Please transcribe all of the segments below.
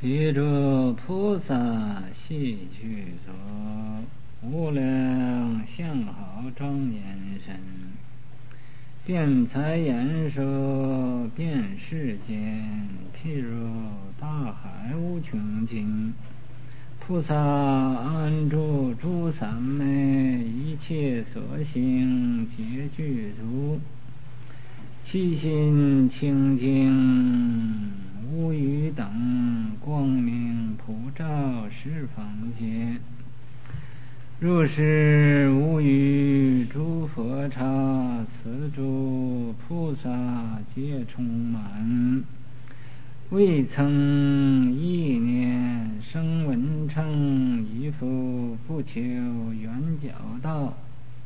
彼诸菩萨悉具足，无量相好庄严身，辩才言说遍世间，譬如大海无穷尽。菩萨安住诸三昧，一切所行皆具足，其心清净无余等，光明普照十方界。如是无余诸佛刹，此诸菩萨皆充满，未曾一念生闻称，亦复不求圆教道。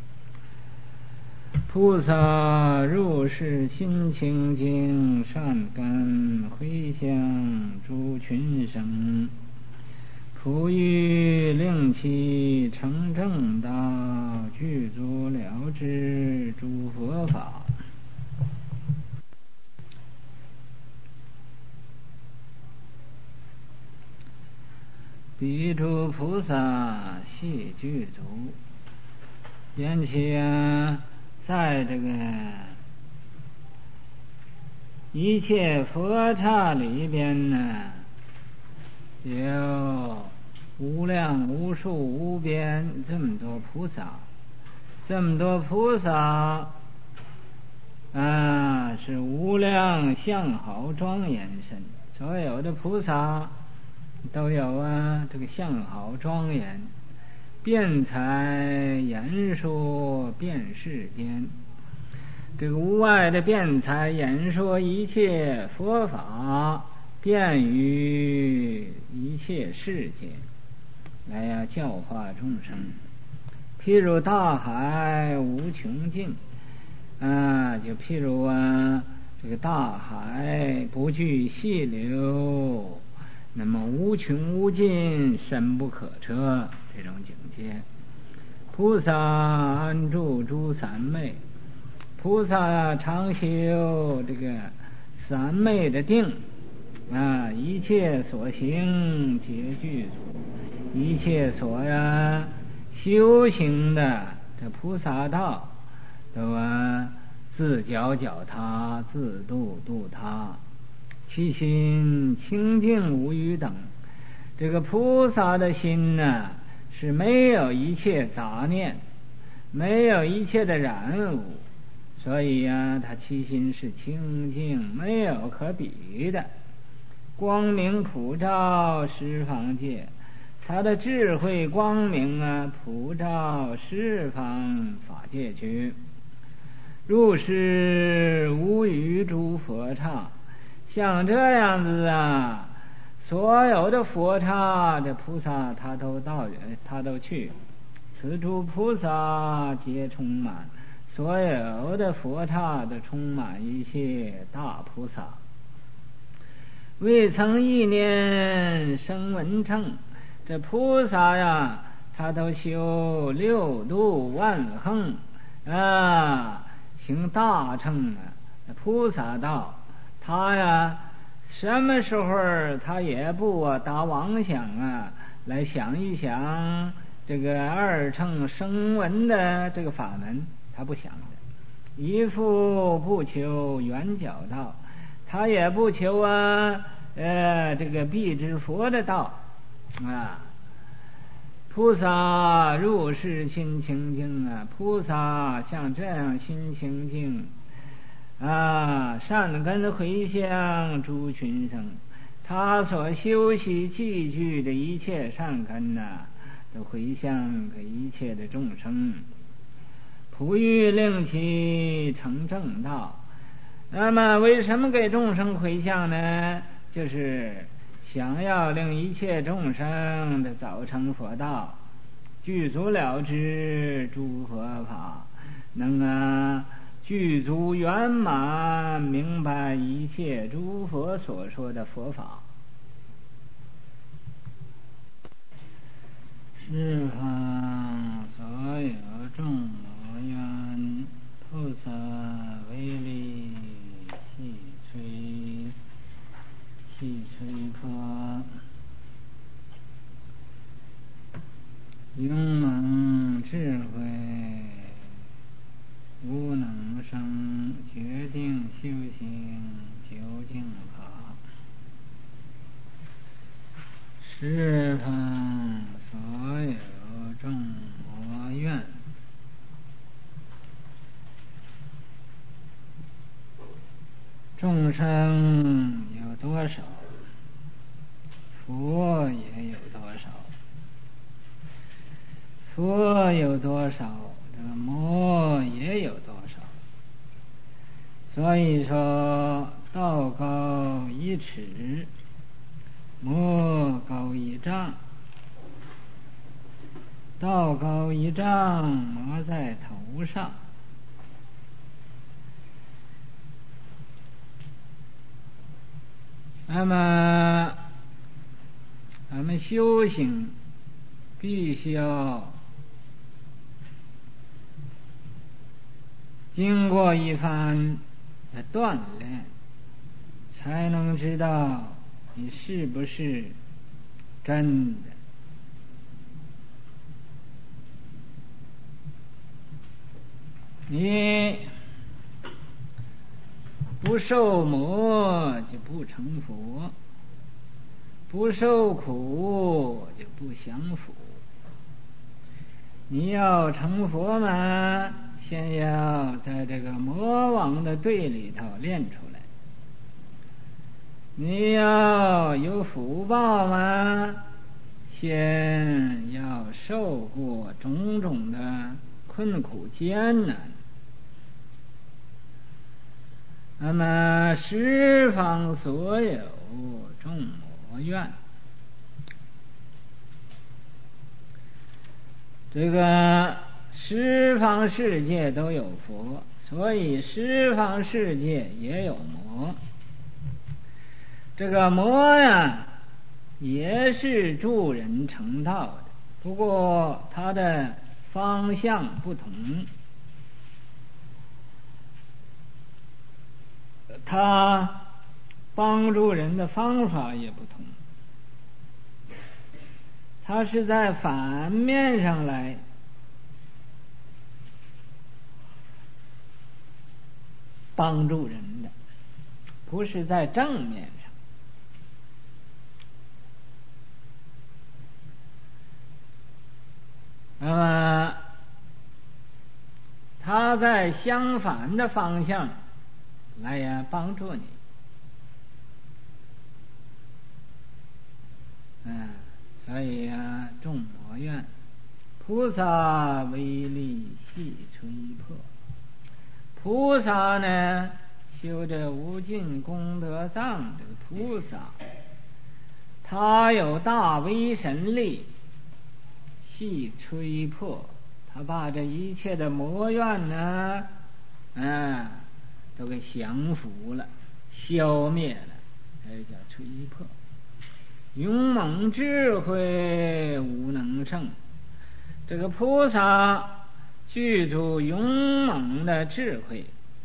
菩萨如是心清净，善根回向诸群生，普欲令其成正道，具足了知诸佛法。彼诸菩萨悉具足，缘起在这个一切佛刹里边呢，有无量无数无边这么多菩萨，这么多菩萨是无量相好庄严身。所有的菩萨都有这个相好庄严，辩才言说遍世间。这个无碍的辩才言说一切佛法，遍于一切世界，来教化众生。譬如大海无穷尽，就譬如这个大海不惧细流，那么无穷无尽，深不可测，这种境界。菩萨安住诸三昧，菩萨常修这个三昧的定，一切所行皆具足，一切所修行的这菩萨道，都自教教他，自度度他，其心清净无余等。这个菩萨的心呢，是没有一切杂念，没有一切的染污，所以他其心是清净，没有可比的。光明普照十方界，他的智慧光明普照十方法界去。如是无余诸佛刹，像这样子所有的佛刹这菩萨他都去，此诸菩萨皆充满，所有的佛刹都充满一切大菩萨。未曾一念生闻称，这菩萨他都修六度万恒行大乘菩萨道。他什么时候他也不打妄想来想一想这个二乘声闻的这个法门，他不想的。一复不求圆教道，他也不求这个辟支佛的道菩萨入世心清净菩萨像这样心清净善根回向诸群生，他所修习积聚的一切善根都回向给一切的众生，普欲令其成正道。那么为什么给众生回向呢？就是想要令一切众生的早成佛道，具足了知诸佛法，能具足圆满明白一切诸佛所说的佛法。十方所有众罗愿，菩萨威力细摧， 细吹破，勇猛智慧无能生，决定修行究竟法，十方所有众魔怨，众生有多少，佛也有多少，佛有多少，这个魔也有多少。所以说道高一尺，魔高一丈，道高一丈，魔在头上。那么咱们修行必须要经过一番的锻炼，才能知道你是不是真的。你不受磨就不成佛，不受苦就不享福。你要成佛嘛，先要在这个魔王的队里头练出来。你要有福报嘛，先要受过种种的困苦艰难。那么十方所有众魔怨，这个十方世界都有佛，所以十方世界也有魔。这个魔呀，也是助人成道的，不过它的方向不同，它帮助人的方法也不同，它是在反面上来帮助人的，不是在正面上。那么它在相反的方向来帮助你。所以众魔怨，菩萨威力细吹破。菩萨呢，修这无尽功德藏，这个菩萨他有大威神力，细吹破，他把这一切的魔怨呢都给降服了，消灭了，这叫吹破。勇猛智慧无能胜，这个菩萨具足勇猛的智慧，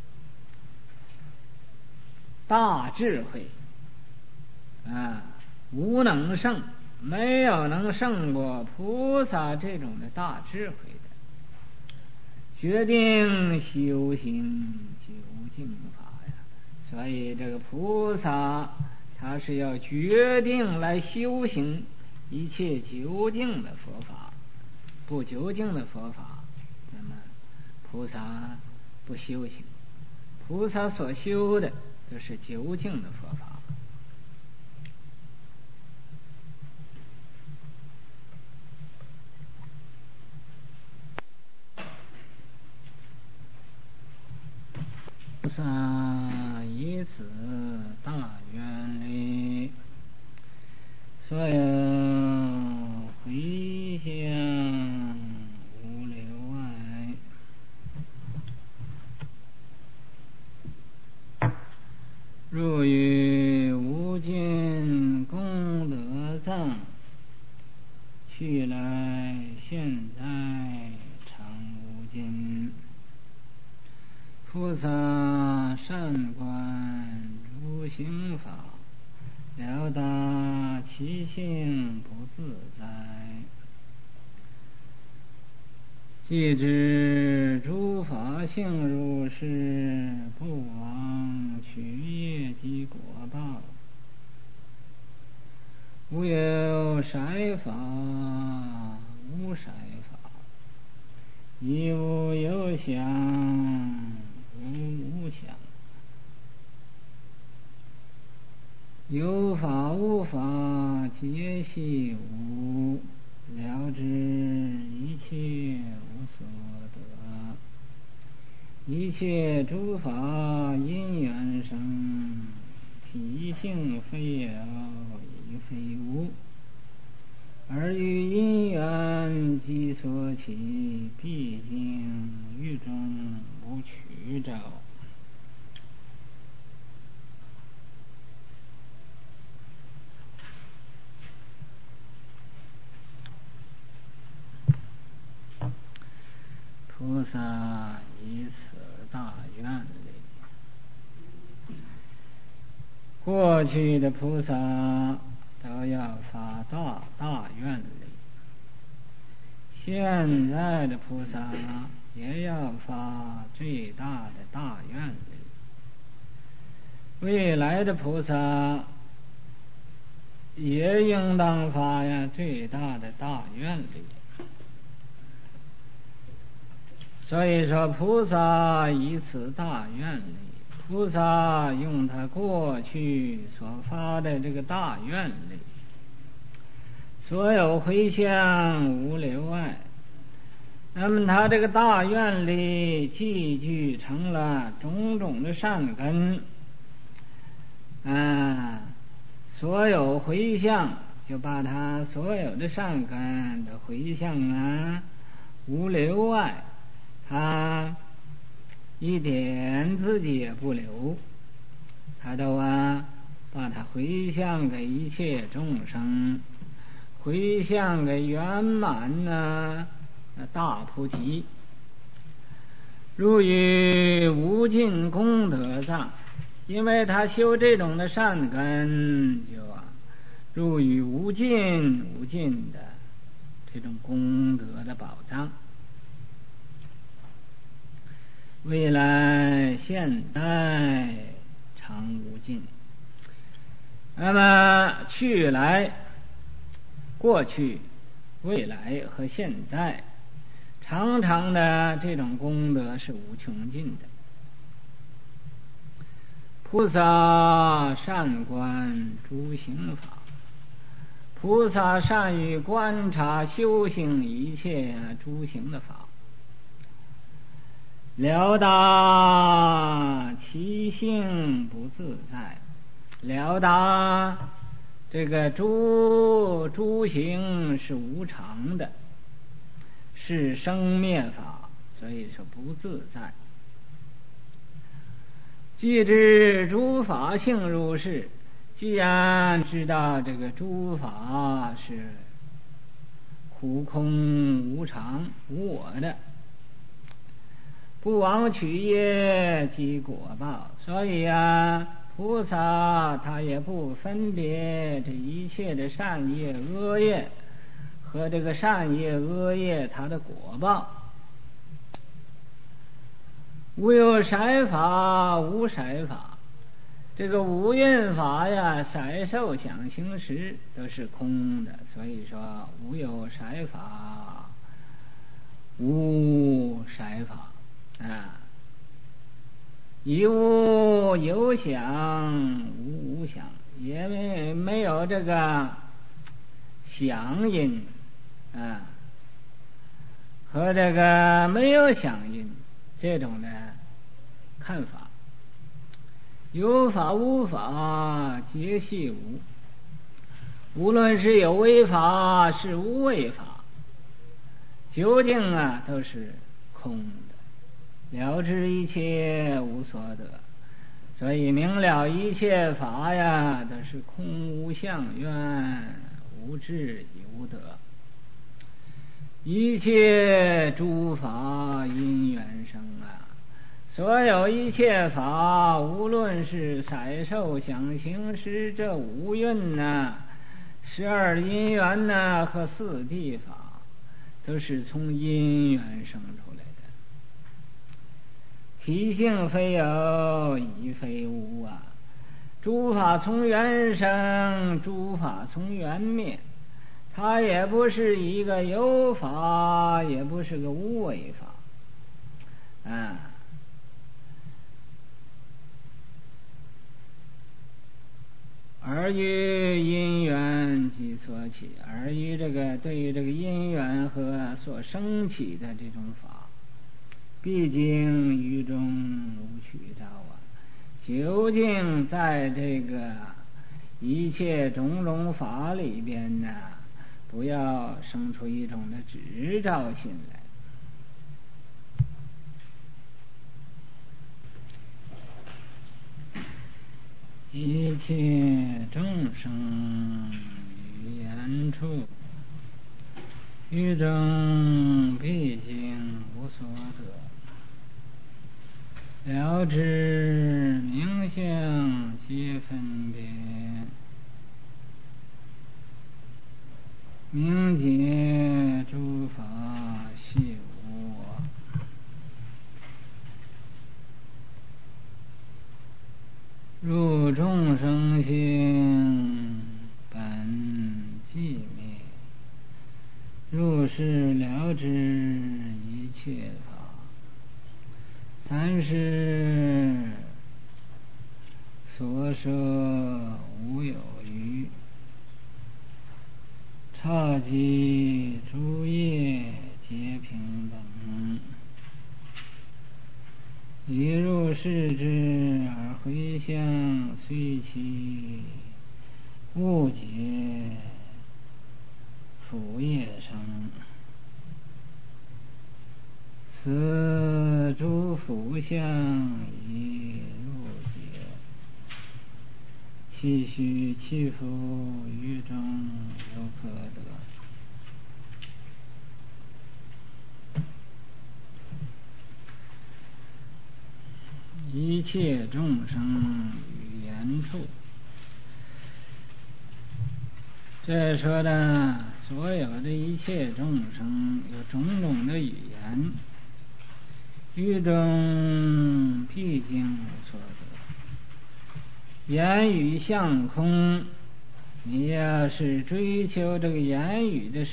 大智慧无能胜，没有能胜过菩萨这种的大智慧的，决定修行究竟法呀。所以这个菩萨他是要决定来修行一切究竟的佛法，不究竟的佛法，那么菩萨不修行。菩萨所修的都是究竟的佛法。菩萨以此大愿力，所有回向无留碍，入于其性不自在。既知诸法性如是，不枉取业及果报。无有筛法，无筛法，亦无有相，无相。有法无法，皆系无，了知一切无所得。一切诸法因缘生，体性非有，亦非无。而于因缘即所起，毕竟于中无曲照。菩萨以此大愿力，过去的菩萨都要发大愿力，现在的菩萨也要发最大的大愿力，未来的菩萨也应当发最大的大愿力。所以说菩萨以此大愿力，菩萨用他过去所发的这个大愿力，所有回向无留碍。那么他这个大愿力积聚成了种种的善根，所有回向就把他所有的善根的回向无留碍，他一点自己也不留，他都把它回向给一切众生，回向给圆满大菩提。入于无尽功德藏，因为他修这种的善根，就入于无尽的这种功德的宝藏。未来现在常无尽。那么去来、过去、未来和现在，常常的这种功德是无穷尽的。菩萨善观诸行法，菩萨善于观察修行一切诸行的法，了达其性不自在，了达这个诸行是无常的，是生灭法，所以说不自在。既知诸法性如是，既然知道这个诸法是苦空无常无我的，不枉取业及果报，所以菩萨他也不分别这一切的善业恶业和这个善业恶业它的果报。无有筛法，无筛法，这个五蕴法色受想行识都是空的，所以说无有筛法，无筛法亦无有想，无想，也没有这个响音和这个没有响音这种的看法。有法无法，皆系无，无论是有为法是无为法，究竟都是空的，了知一切无所得。所以明了一切法都是空无相愿，无智亦无得。一切诸法因缘生所有一切法，无论是色受想行识这五蕴 12因缘呢和四谛法都是从因缘生出来的。体性非有，亦非无啊！诸法从缘生，诸法从缘灭。它也不是一个有法，也不是个无为法啊。而于因缘即所起，而于对于这个因缘和所生起的这种法，毕竟于中无取道啊！究竟在这个一切种种法里边呢，不要生出一种的执照心来。一切众生于言处，于中毕竟无所得，了知名相皆分别，明解诸法悉无我。入众生性本寂灭，入世了知一切法，三世所摄无有余，刹即诸业皆平等，一入世之而回向，虽其误解福业生，此诸福相已入解，其须其福于中有可得。一切众生语言处，这说的所有的一切众生有种种的语言，语中毕竟无所得。言语相空，你要是追求这个言语的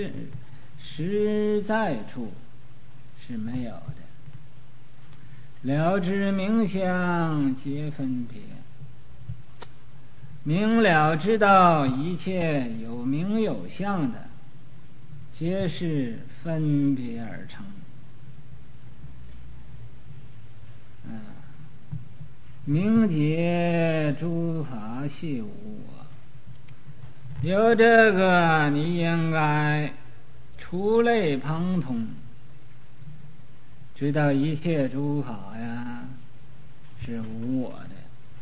实在处是没有的。了知名相皆分别，明了知道一切有名有相的，皆是分别而成。明解诸法悉无我，有这个你应该触类旁通，知道一切诸法呀是无我的。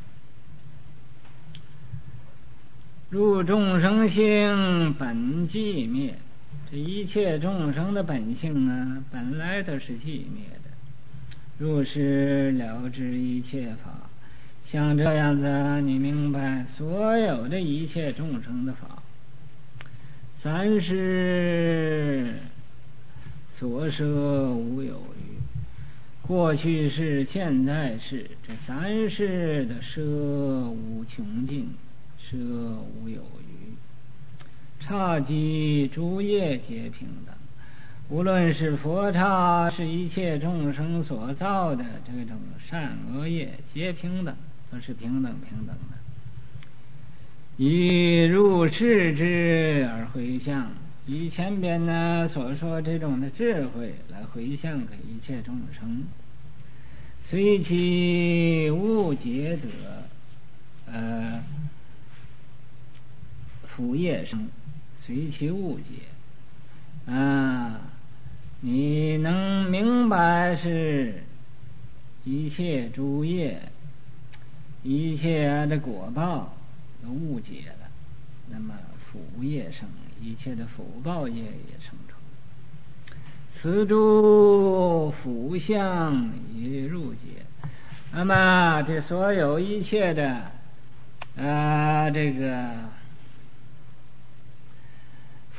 入众生性本寂灭，这一切众生的本性啊，本来都是寂灭的。入世了知一切法，像这样子，你明白所有的一切众生的法，三世所摄无有余，过去世现在世，这三世的摄无穷尽，摄无有余，刹即诸业皆平等。无论是佛刹，是一切众生所造的这种善恶业，皆平等，都是平等的。以入世之而回向，以前边呢所说这种的智慧来回向给一切众生，虽其误解得福业生，随其误解你能明白是一切诸业一切的果报都误解了，那么福业生，一切的福报业也生出，此诸福相也入解。那么这所有一切的这个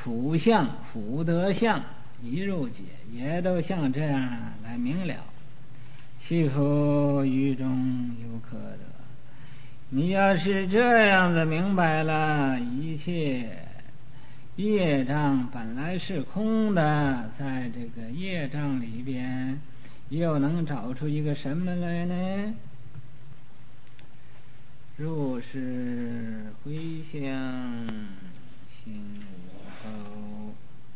辅相、辅德相一入解，也都像这样来明了。其夫于中有可得。你要是这样子明白了，一切业障本来是空的，在这个业障里边又能找出一个什么来呢？若是回向心无垢，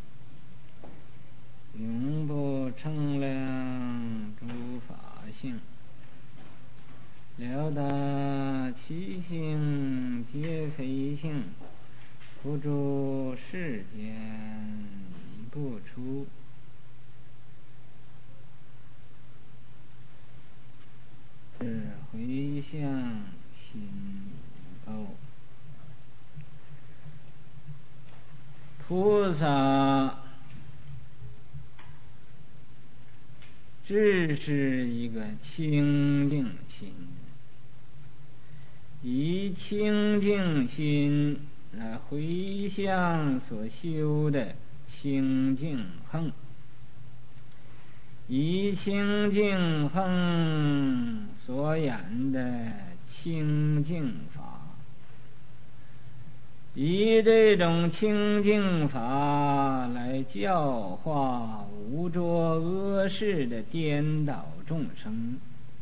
永不称量诸法性，了达其性皆非性，不住世间已不出。是回向心无垢。菩萨只是一个清净心，以清净心来回向所修的清净行，以清净行所演的清净法，以这种清净法来教化无着恶事的颠倒众生。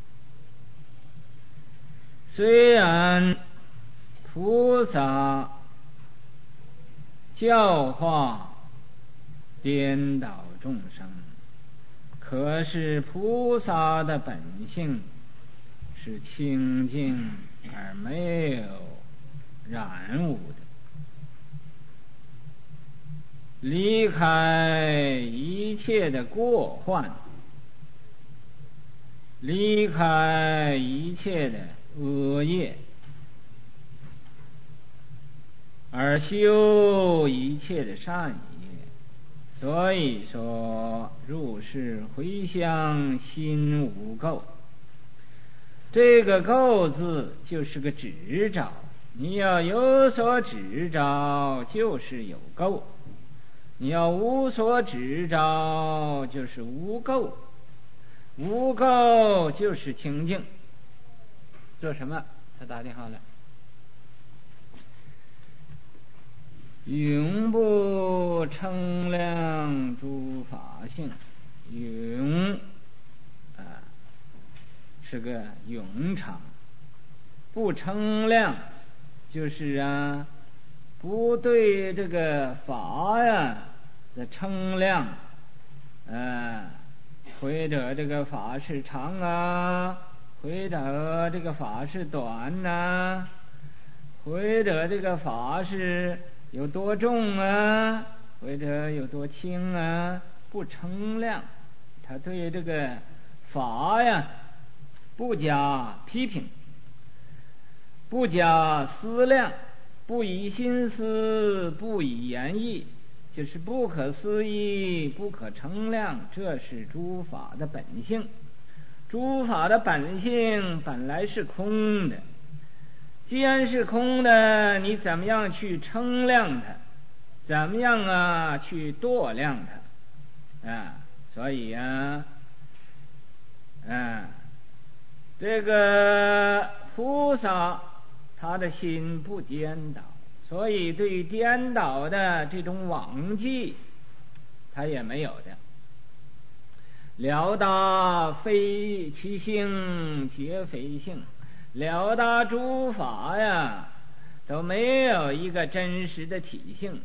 虽然菩萨教化颠倒众生，可是菩萨的本性是清净而没有染污的，离开一切的过患，离开一切的恶业，而修一切的善业。所以说入世回向心无垢，这个垢字就是个执着，你要有所执着就是有垢，你要无所执着就是无垢，无垢就是清净。做什么？他打电话来。永不称量诸法性，永是个永常，不称量就是不对这个法的称量，或者这个法是长或者这个法是短或者这个法是有多重或者有多轻不称量。他对这个法不加批评，不加思量，不以心思，不以言绎，就是不可思议，不可称量。这是诸法的本性。诸法的本性本来是空的，既然是空的，你怎么样去称量它？怎么样去度量它？所以这个菩萨他的心不颠倒，所以对颠倒的这种妄记他也没有的。了达非其性皆非性，了达诸法都没有一个真实的体性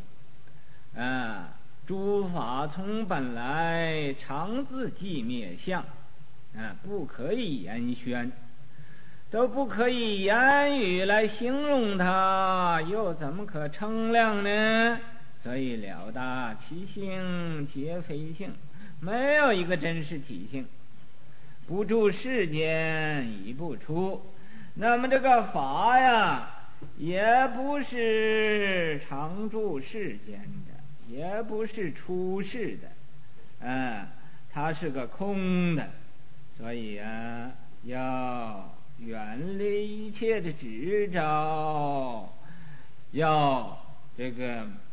诸法从本来常自寂灭相不可以言宣，都不可以言语来形容它，又怎么可称量呢？所以了达其性皆非性，没有一个真实体性，不住世间已不出。那么这个法也不是常住世间的，也不是出世的它是个空的。所以要远离一切的执着，要这个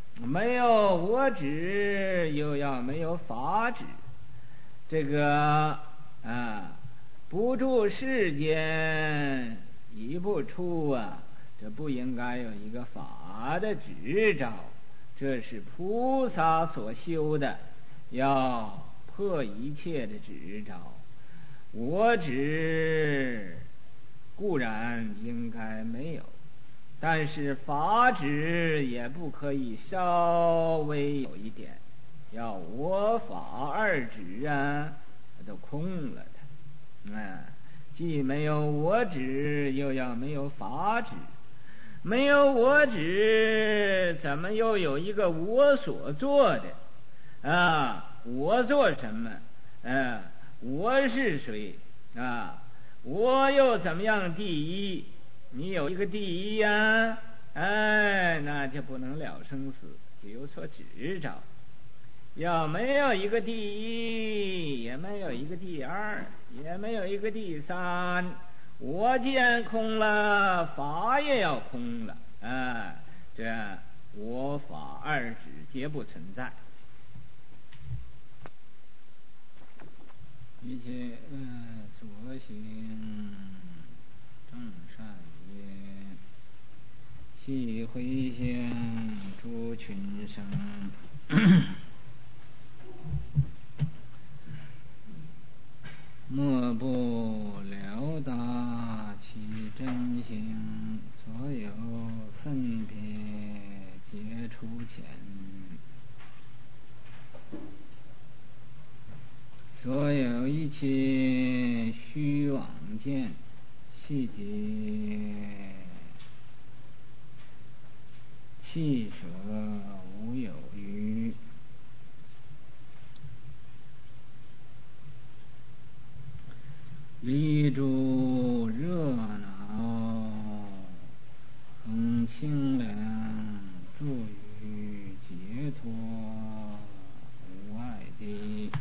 没有我执，又要没有法执。这个不住世间，一不出这不应该有一个法的执照。这是菩萨所修的，要破一切的执照。我执固然应该没有，但是法执也不可以稍微有一点，要我法二执都空了它。既没有我执，又要没有法执。没有我执，怎么又有一个我所做的我做什么我是谁我又怎么样第一？你有一个第一呀那就不能了生死，就有所执着。要没有一个第一，也没有一个第二，也没有一个第三。我既然空了，法也要空了这我法二执皆不存在。一切所行正善业，系回向诸群生莫不了达其真行，所有分别皆出前，所有一切虚妄见，细节弃舍无有余。离诸热闹，恒清凉，助于解脱无碍地。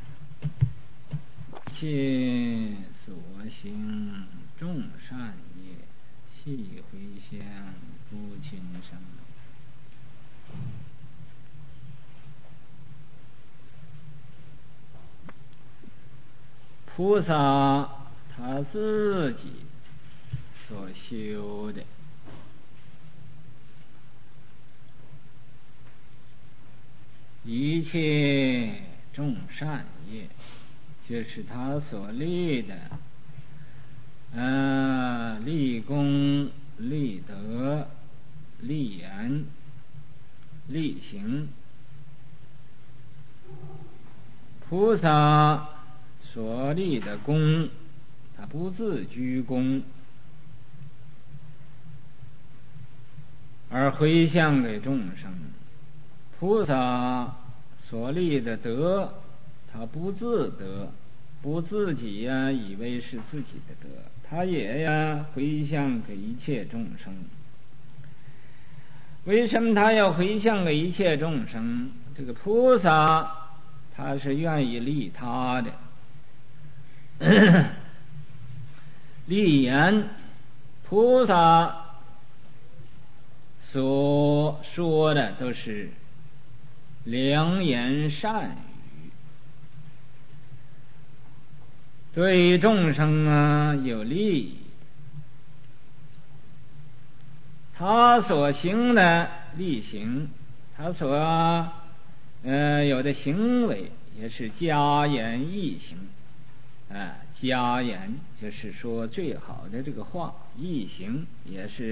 切所行众善业，系回向诸群生。菩萨他自己所修的一切众善业，就是他所立的立功、立德、立言、立行。菩萨所立的功，他不自居功，而回向给众生。菩萨所立的德，他不自得，不自己以为是自己的德，他也回向给一切众生。为什么他要回向给一切众生？这个菩萨他是愿意利他的。立言，菩萨所说的都是良言善语，对众生有利益。他所行的力行，他所有的行为也是佳言益行。佳言就是说最好的这个话，益行也是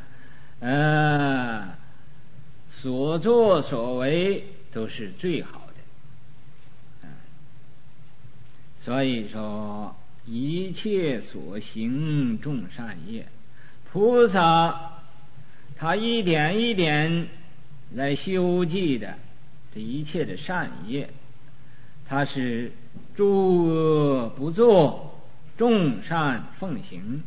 所作所为都是最好的。所以说一切所行众善业，菩萨他一点一点来修记的这一切的善业，他是诸恶不作，众善奉行。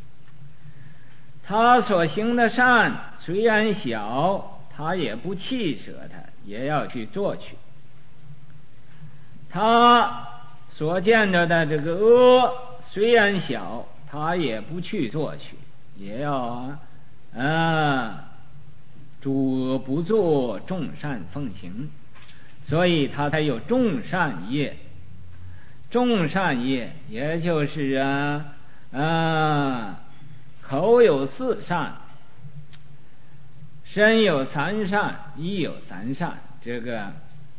他所行的善虽然小，他也不弃舍它，也要去做去。他所见着的这个恶虽然小，他也不去做去，也要诸恶不作，众善奉行，所以他才有众善业。众善业也就是口有四善，身有三善，意有三善，这个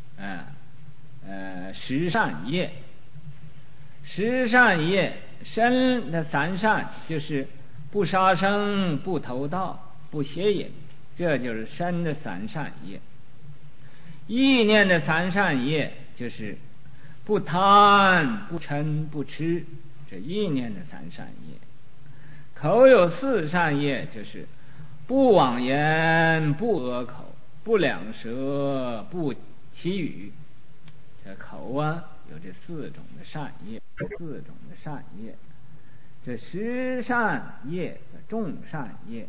十善业。十善业，身的三善就是不杀生、不偷盗、不邪淫，这就是身的三善业。意念的三善业就是不贪、不嗔、不痴，这意念的三善业。口有四善业，就是不妄言、不恶口、不两舌、不绮语。这口有这四种的善业，这十善业众善业。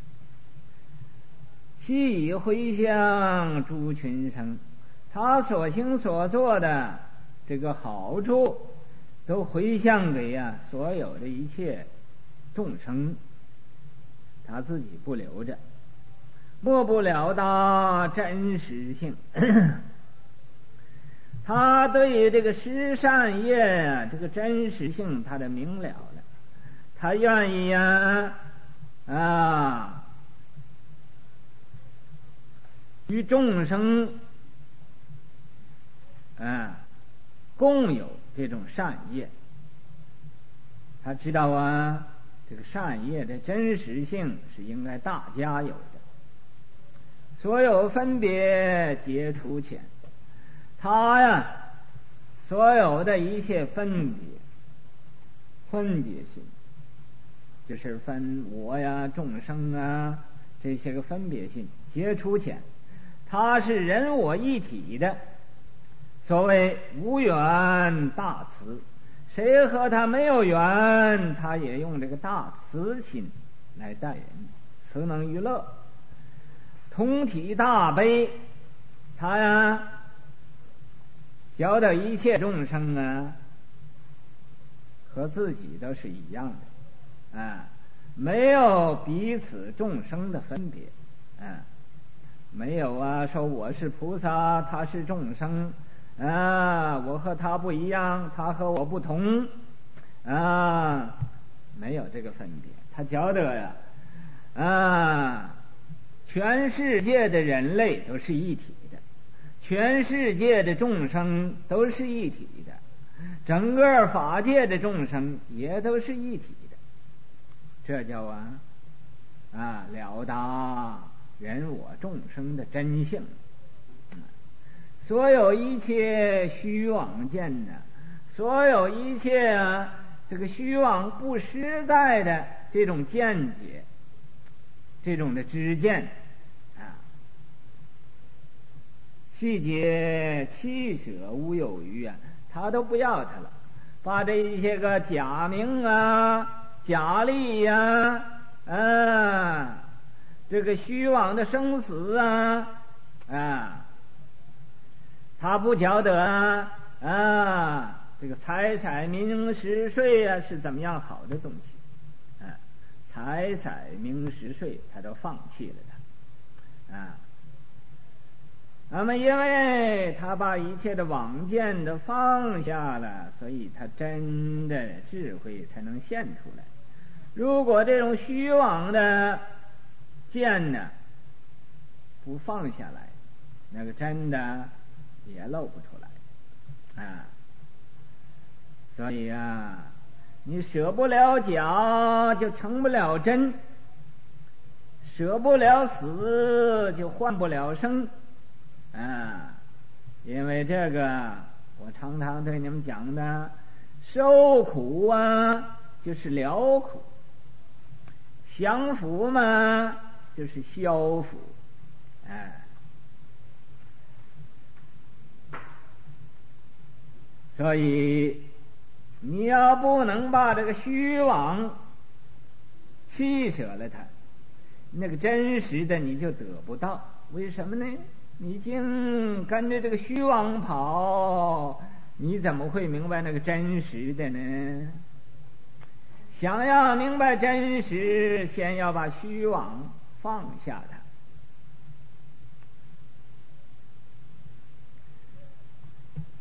悉以回向诸群生，他所行所做的这个好处都回向给所有的一切众生，他自己不留着，莫不了达真实性。他对这个十善业这个真实性他的明了了，他愿意与众生共有这种善业。他知道这个善业的真实性是应该大家有的，所有分别皆除遣。他所有的一切分别心，就是分我众生这些个分别心皆除遣。他是人我一体的，所谓无缘大慈，谁和他没有缘，他也用这个大慈心来待人，慈能娱乐。同体大悲，他教导一切众生和自己都是一样的没有彼此众生的分别没有说我是菩萨，他是众生我和他不一样，他和我不同没有这个分别。他教导全世界的人类都是一体的，全世界的众生都是一体的，整个法界的众生也都是一体的。这叫了达人我众生的真性。所有一切虚妄见所有一切这个虚妄不实在的这种见解，这种的知见细节七舍无有余他都不要他了，把这一些个假名假利这个虚妄的生死他不晓得这个财色名食睡是怎么样好的东西财色名食睡他都放弃了他那么因为他把一切的妄见都放下了，所以他真的智慧才能现出来。如果这种虚妄的见不放下来，那个真的也露不出来所以你舍不了假就成不了真，舍不了死就换不了生因为这个我常常对你们讲的，受苦就是了苦，享福嘛就是消福所以你要不能把这个虚妄弃舍了它，那个真实的你就得不到。为什么呢？你净跟着这个虚妄跑，你怎么会明白那个真实的呢？想要明白真实，先要把虚妄放下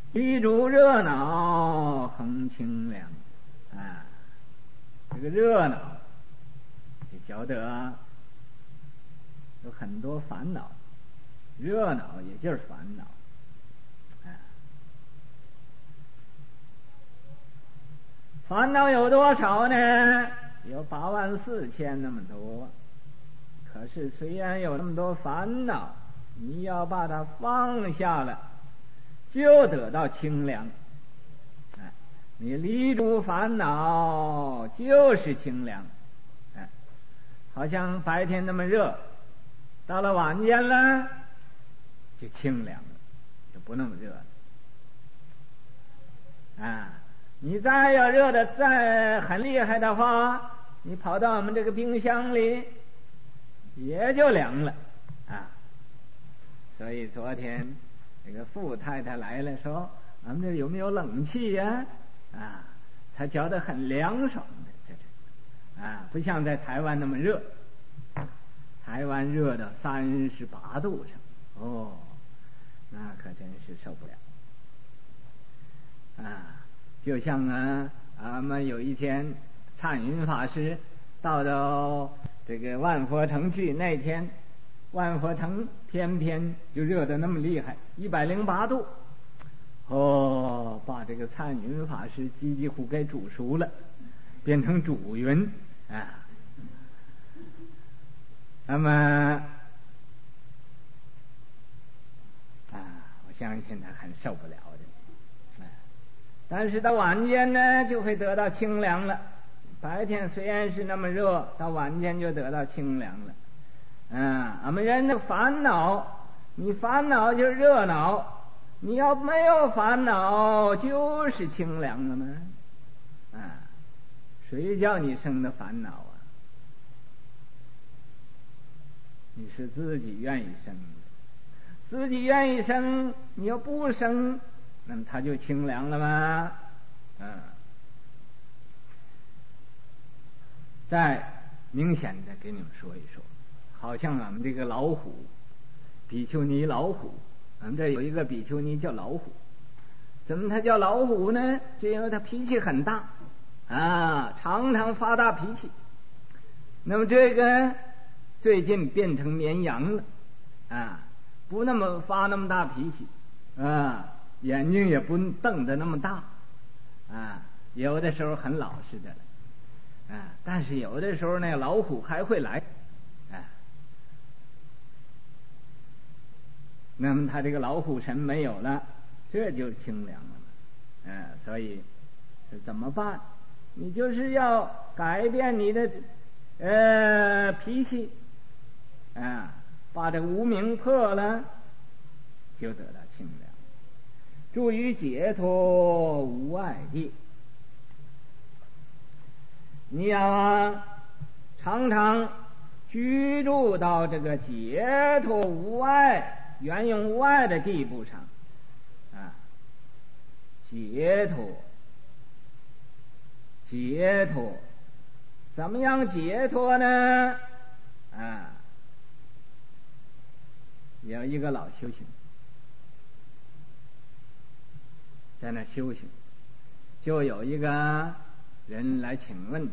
离主热闹恒清凉啊，这个热闹就觉得有很多烦恼，热闹也就是烦恼啊。烦恼有多少呢？有84000那么多。可是虽然有那么多烦恼，你要把它放下了，就得到清凉。你离诸烦恼就是清凉。好像白天那么热，到了晚间了就清凉了，就不那么热了。你再要热的再很厉害的话，你跑到我们这个冰箱里也就凉了啊。所以昨天这个傅太太来了，说俺们这有没有冷气呀？她觉得很凉爽的，不像在台湾那么热。台湾热到38度上，那可真是受不了就像俺们有一天灿云法师到这个万佛城去，那天万佛城偏偏就热得那么厉害，108度，把这个灿云法师几乎给煮熟了，变成煮云那么我相信他很受不了的。但是到晚间呢，就会得到清凉了。白天虽然是那么热，到晚间就得到清凉了。俺们人的烦恼，你烦恼就是热闹，你要没有烦恼，就是清凉了吗？谁叫你生的烦恼啊？你是自己愿意生的，自己愿意生，你要不生，那么它就清凉了吗？再明显的给你们说一说，好像俺们这个老虎，比丘尼老虎，俺们这有一个比丘尼叫老虎。怎么它叫老虎呢？就因为它脾气很大常常发大脾气。那么这个最近变成绵羊了不那么发那么大脾气眼睛也不瞪得那么大有的时候很老实的了但是有的时候那老虎还会来那么他这个老虎神没有了，这就清凉了所以怎么办？你就是要改变你的脾气把这无明破了，就得到清凉。住于解脱无碍地，你要常常居住到这个解脱无碍、圆融无碍的地步上解脱，怎么样解脱呢？有一个老修行在那修行，就有一个人来请问他，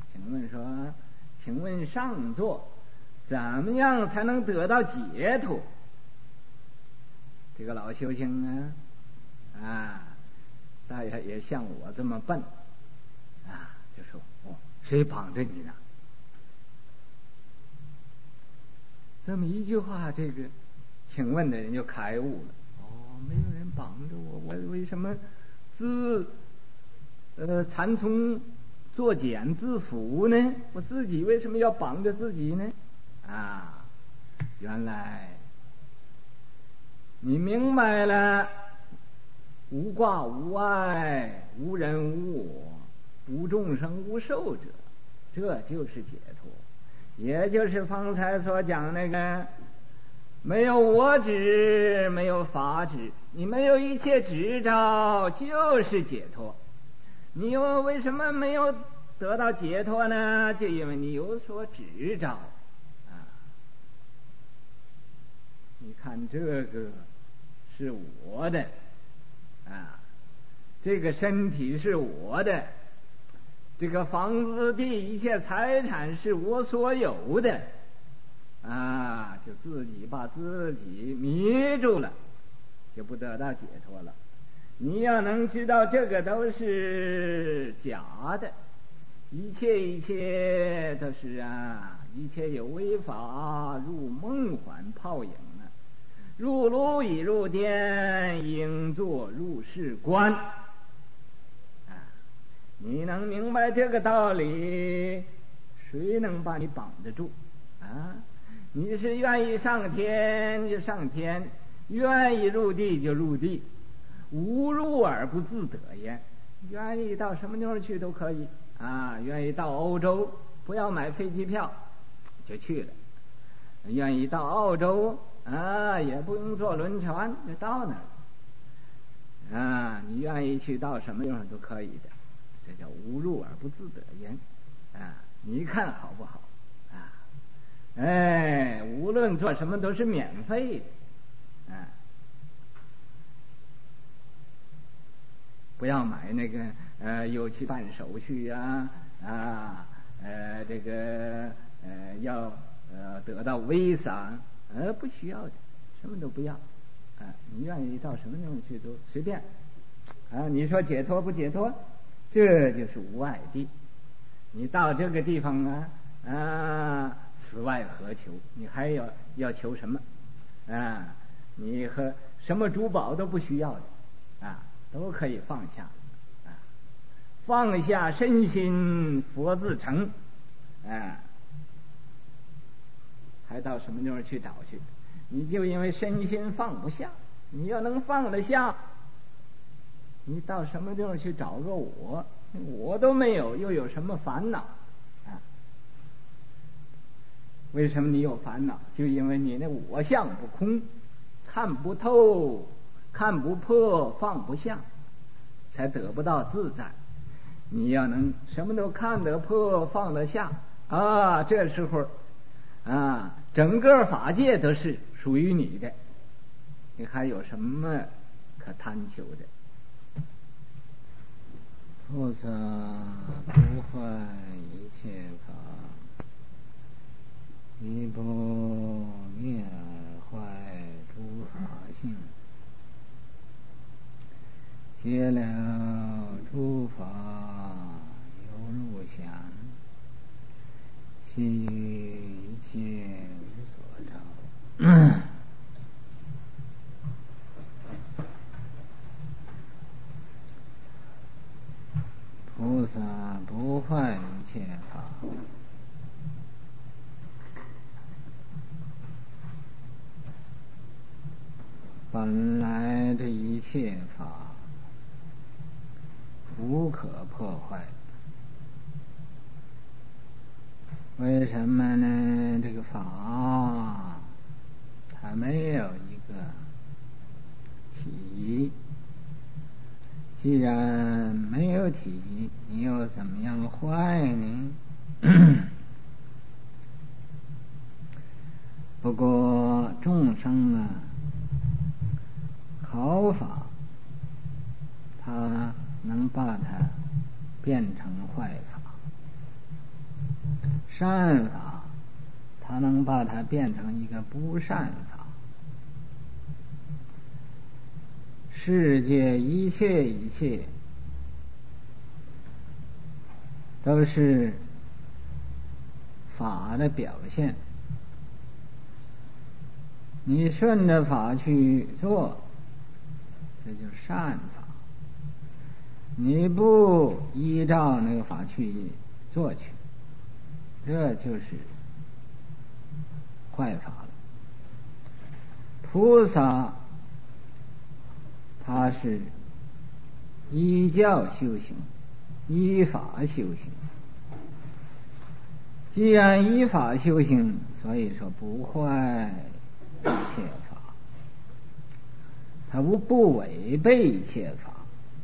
请问上座，怎么样才能得到解脱？这个老修行大家也像我这么笨就说谁绑着你呢？这么一句话，这个请问的人就开悟了。没有人绑着我，我为什么蚕丛作茧自缚呢？我自己为什么要绑着自己呢？原来你明白了，无挂无碍，无人无我，无众生无寿者，这就是解脱，也就是方才所讲那个没有我执，没有法执，你没有一切执照，就是解脱。你又为什么没有得到解脱呢？就因为你有所执照你看这个是我的啊，这个身体是我的，这个房子地一切财产是我所有的，啊，就自己把自己迷住了，就不得到解脱了。你要能知道这个都是假的，一切都是一切有为法，入梦幻泡影了，入炉已入殿，应作入室观。你能明白这个道理，谁能把你绑得住啊？你是愿意上天就上天，愿意入地就入地，无入而不自得焉。愿意到什么地方去都可以啊，愿意到欧洲不要买飞机票就去了，愿意到澳洲也不用坐轮船就到那儿啊，你愿意去到什么地方都可以的，这叫无入而不自得焉啊！你看好不好啊？无论做什么都是免费的啊！不要买那个又去办手续这个要得到 visa 不需要的，什么都不要你愿意到什么地方去都随便你说解脱不解脱？这就是无碍地。你到这个地方此外何求？你还要求什么你和什么珠宝都不需要的都可以放下放下身心，佛自成还到什么地方去找去？你就因为身心放不下，你要能放得下，你到什么地方去找个我都没有，又有什么烦恼为什么你有烦恼？就因为你那我相不空，看不透，看不破，放不下，才得不到自在。你要能什么都看得破，放得下这时候整个法界都是属于你的，你还有什么可贪求的？菩萨不坏一切法，亦不灭坏诸法性，解了诸法犹如响，悉于一切无所着。菩萨不坏一切法，本来这一切法无可破坏。为什么呢？这个法它没有一个体，既然没有体，你又怎么样坏呢？不过众生好法，他能把它变成坏法；善法，他能把它变成一个不善法。世界一切都是法的表现，你顺着法去做，这就是善法；你不依照那个法去做去，这就是坏法了。菩萨他是依教修行，依法修行。既然依法修行，所以说不坏一切法，他不违背一切法，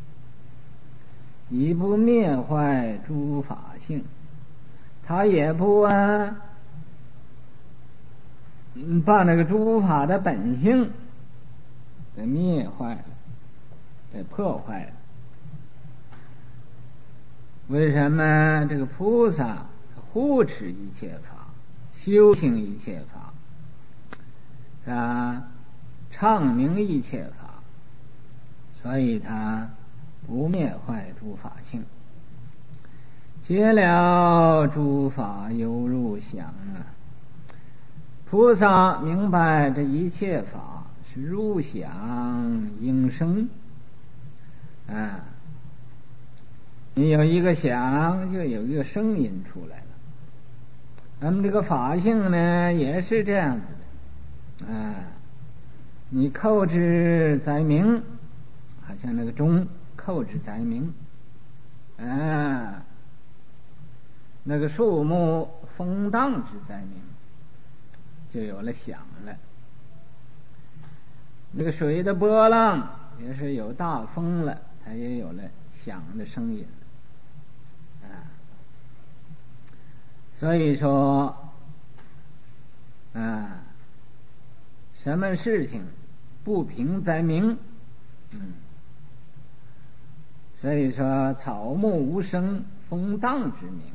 亦不灭坏诸法性，他也不把那个诸法的本性给灭坏了， 给破坏了。为什么这个菩萨护持一切法，修行一切法，唱明一切法，所以他不灭坏诸法性，解了诸法犹如响啊！菩萨明白这一切法是如响应声啊！你有一个响，就有一个声音出来了。那么这个法性呢，也是这样子的啊！你扣之在明，好像那个钟扣之在明啊，那个树木风荡之在明，就有了响了。那个水的波浪也是有大风了，它也有了响的声音啊。所以说啊，什么事情不平在明，所以说草木无声，风荡之鸣。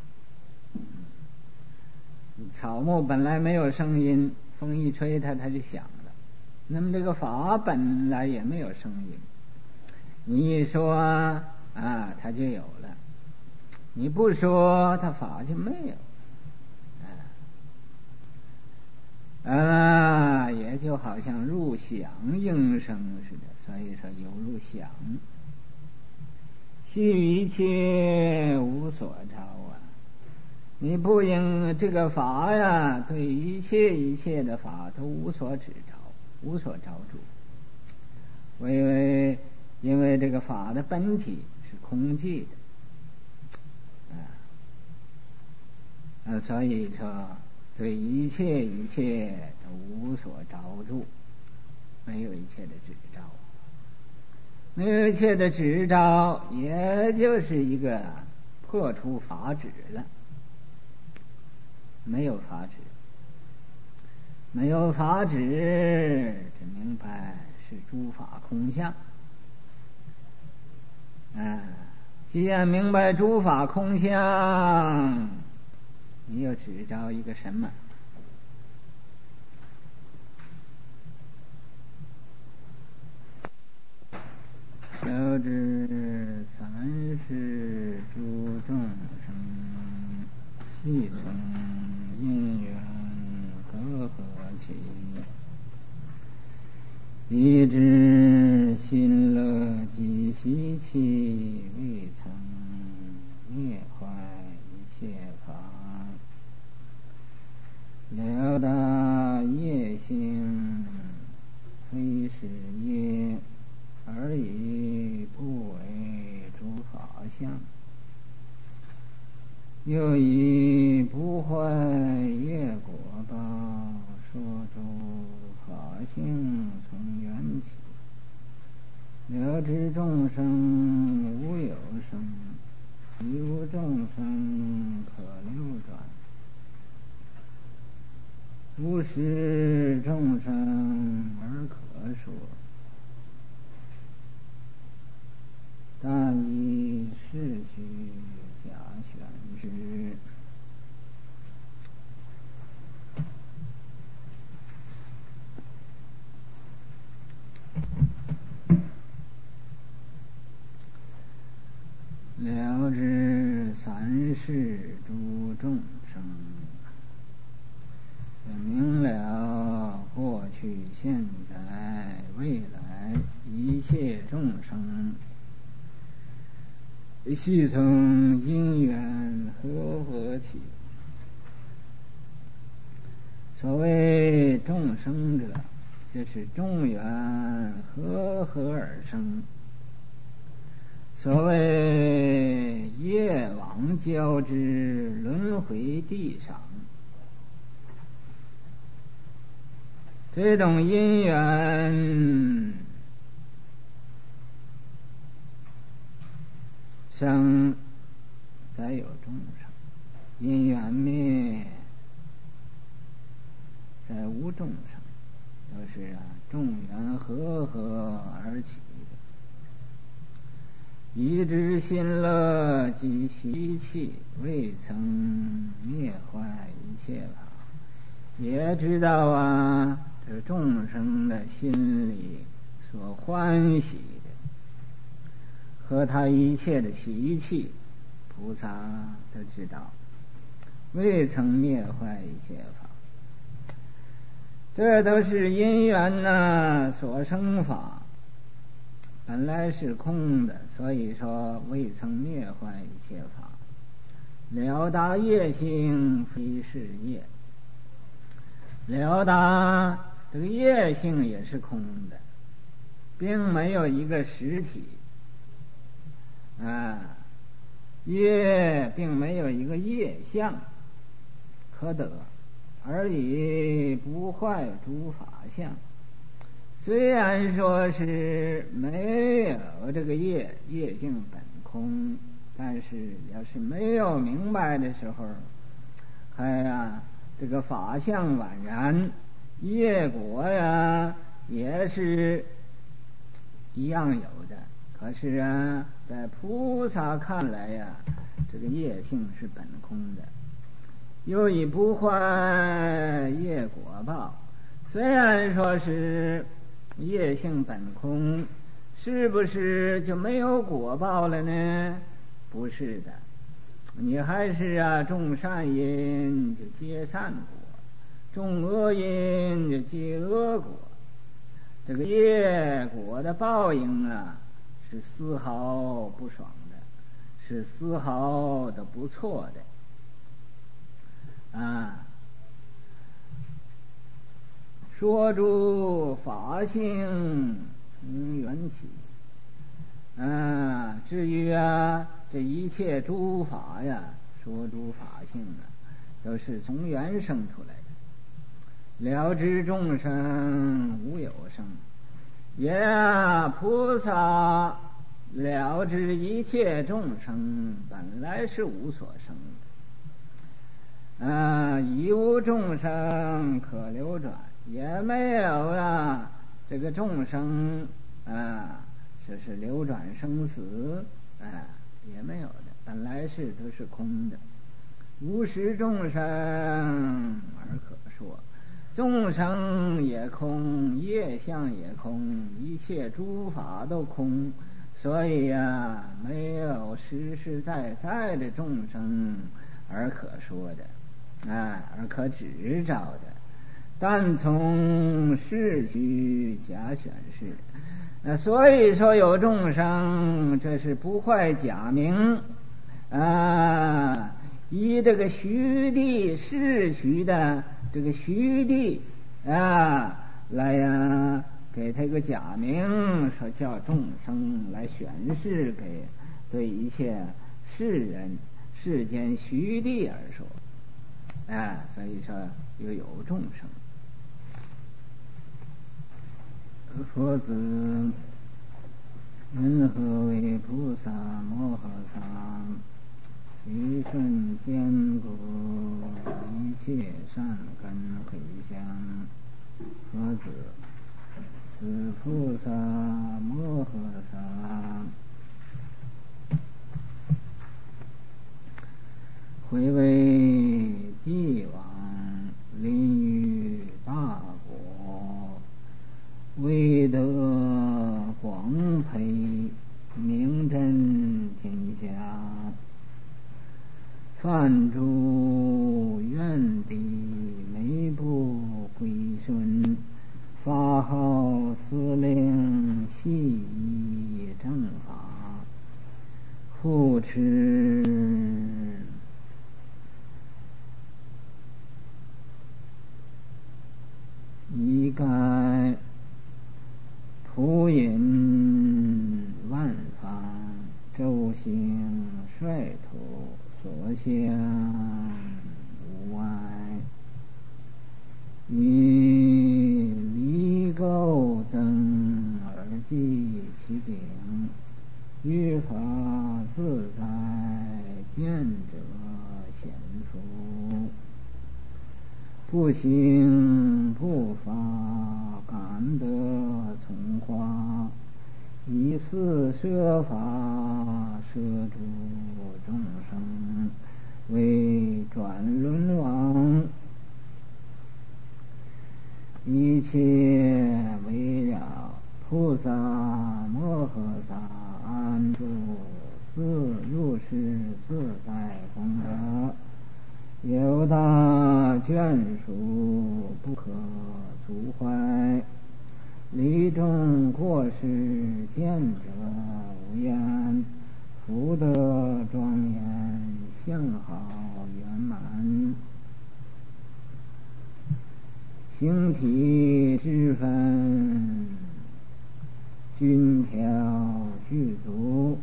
草木本来没有声音，风一吹它就响了。那么这个法本来也没有声音，你一说啊，它就有了；你不说，它法就没有。也就好像入响应声似的，所以说有入响。须一切无所着啊！你不应这个法呀，对一切的法都无所指着，无所着住。因为这个法的本体是空寂的，所以说对一切都无所着住，没有一切的指着。没有一切的指着，也就是一个破除法指了。没有法指，没有法指，这明白是诸法空相。既然明白诸法空相，你又指着一个什么？晓知三世诸众生，系从因缘和合起，一知心乐即习气，未曾灭坏一切法，了达业性非是业，而以不为诸法相，又以不坏业果报，说诸法性从缘起，了知众生无有生，亦无众生可流转，无实众生而可说，但以世虚假选之。了知三世诸众生，明了过去现在未来一切众生，系从因缘和合起。所谓众生者，就是众缘和合而生。所谓业往交织，轮回地上，这种因缘生才有众生，因缘灭再无众生，都是众缘和合而起的。 一知心乐即习气，未曾灭坏一切法。也知道啊，这众生的心里所欢喜的和他一切的习气，菩萨都知道，未曾灭坏一切法。这都是因缘呐所生法，本来是空的，所以说未曾灭坏一切法。了达业性非是业，了达这个业性也是空的，并没有一个实体啊，业并没有一个业相可得，而以不坏诸法相。虽然说是没有这个业性本空，但是要是没有明白的时候，这个法相宛然，业果呀也是一样有的。可是啊，在菩萨看来呀，这个业性是本空的，又以不坏业果报。虽然说是业性本空，是不是就没有果报了呢？不是的，你还是种善因就结善果，种恶因就结恶果。这个业果的报应是丝毫不爽的，是丝毫的不错的说诸法性从缘起至于这一切诸法呀，说诸法性都是从缘生出来的。了知众生无有生，也菩萨了知一切众生本来是无所生的已无众生可流转，也没有这个众生这是流转生死也没有的，本来是都是空的。无实众生而可说，众生也空，业相也空，一切诸法都空，所以没有实实在在的众生而可说的而可指照的。但从世虚假选示，所以说有众生，这是不坏假名以这个虚地世虚的这个虚地来给他一个假名，说叫众生来选示给对一切世人世间虚地而说所以说又有众生。佛子，云何为菩萨摩诃萨？随顺坚固一切善根回向。佛子，此菩萨摩诃萨回为帝王，临于大国，为得广培，名震天下。梵诸愿地，每不归顺，发号司令，系以正法，护持一概普引万方，周行率土，所向无碍。以离垢增而济其顶，于法自在，见者显出。不行不法，感得从化，以四摄法摄诸众生，为转轮王，一切为了菩萨摩诃萨安住自如是自在功德，有大眷属不可足怀，离众过失见者无言，福德庄严相好圆满，形体之分均调具足，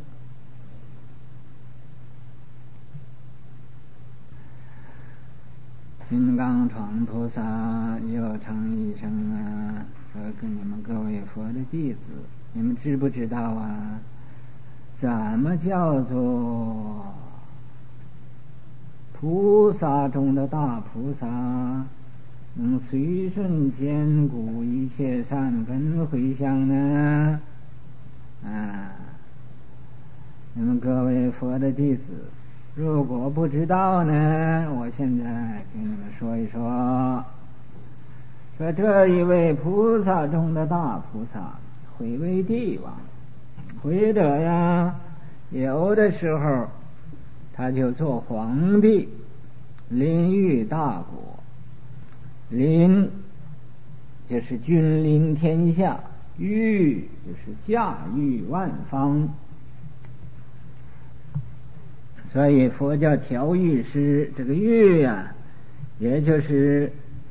金刚幢菩萨又称一声啊，说跟你们各位佛的弟子，你们知不知道啊？怎么叫做菩萨中的大菩萨，能随顺坚固一切善根回向呢？你们各位佛的弟子，如果不知道呢，我现在给你们说一说。说这一位菩萨中的大菩萨，会为帝王，会者呀，有的时候他就做皇帝，临御大国。临就是君临天下，御就是驾驭万方，所以佛教调御师，这个御呀，也就是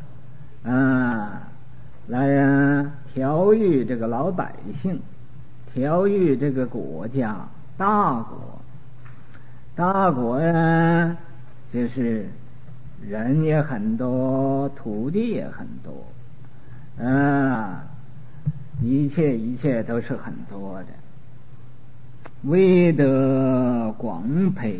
来调御这个老百姓，调御这个国家，大国。大国呀，就是人也很多，土地也很多，一切都是很多的。威德广培，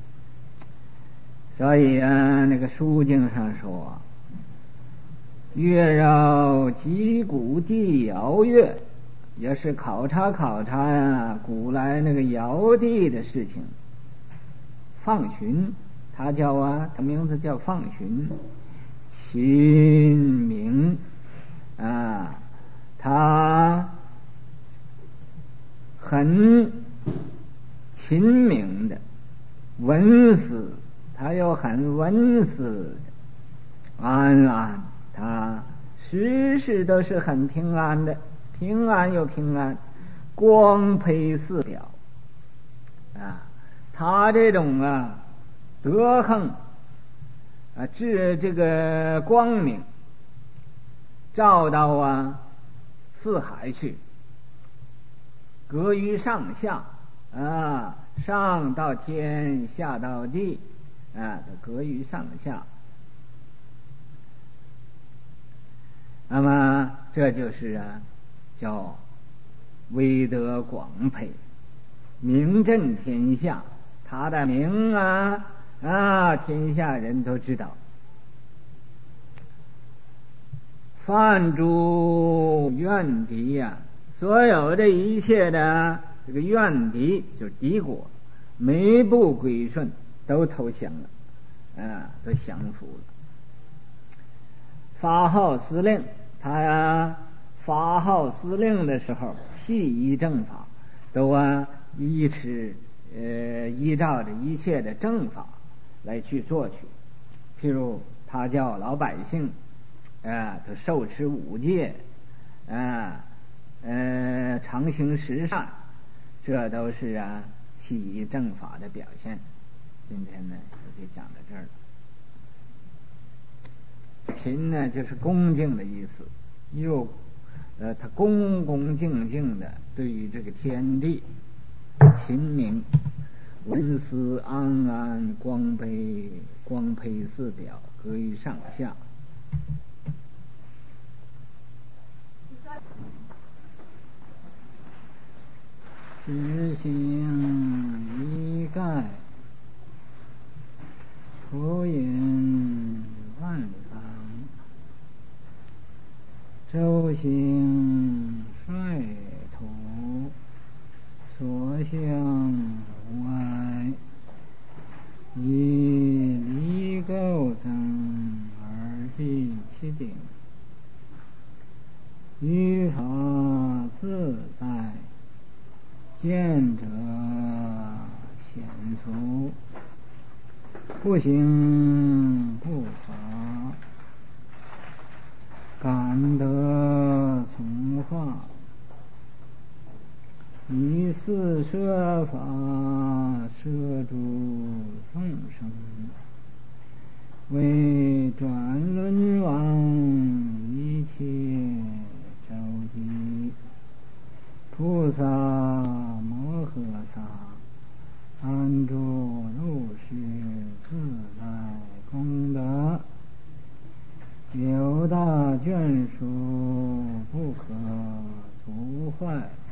所以那个书经上说，月绕击鼓地摇乐，也是考察古来那个尧帝的事情。放旬，他名字叫放旬，秦明他很勤明的，文思，他又很文思的，安，他时时都是很平安的，平安又平安，光培四表他这种德行至这个光明，照到四海去，隔于上下上到天，下到地都隔于上下。那么这就是叫威德广培，名震天下。他的名天下人都知道。犯诸怨敌所有的一切的这个怨敌，就是敌国，每不归顺，都投降了，都降服了。发号司令，他发号司令的时候，细依正法，都依照着一切的正法来去做去。譬如他叫老百姓都受持五戒常行十善，这都是细依正法的表现。今天呢就讲到这儿了。勤呢就是恭敬的意思，又他恭敬的对于这个天地勤明，文思安，光培四表，隔于上下。实行一概，普引万方，周行率土，所向无碍。 以离垢增而济其顶，于法自在，见者显出，不行不法，感得从化，以四摄法摄诸众生，为转轮王一切周集，菩萨摩诃萨安住如是自在功德，有大眷属不可除坏。